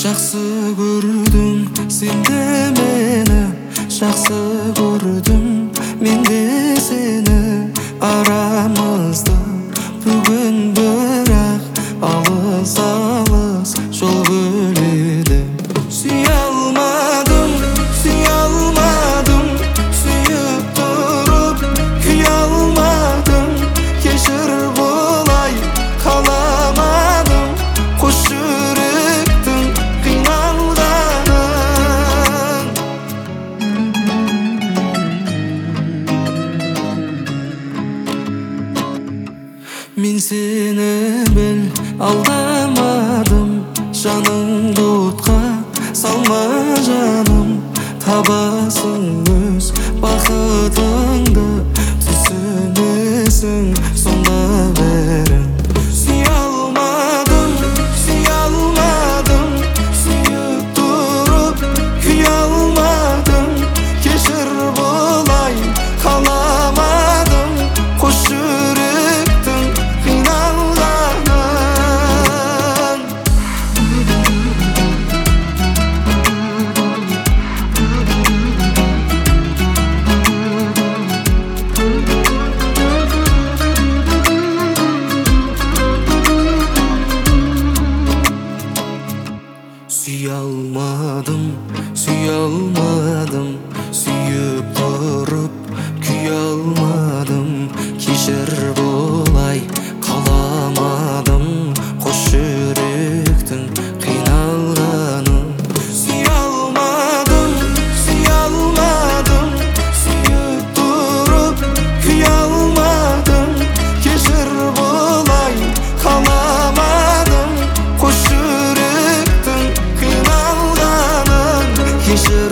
Жақсы көрдім, сен де мені жақсы көрдім, мен де сені. Арамызда бүгін бірақ алыс-алыс жол бөледі. Сүйе алмадым, сүйіп тұрып күйе алмадым. Кешір болай қаламадым, қош жүректің қиналғанын. Мен сені біл алдамадым, жаныңды отқа салма жаным. Табасың өз бақытыңды, түсінесің сонда бәрін. Сүйе алмадым, сүйіп тұрып күйе алмадым. Кешір болай қаламадым, қош жүректің қиналғанын. Сүйе алмадым, сүйіп тұрып күйе алмадым. Кешір болай қаламадым, қош жүректің қиналғанын. Сүйе алмадым, сүйіп тұрып күйе алмадым. Кешір болай қаламадым, қош жүректің қиналғанын.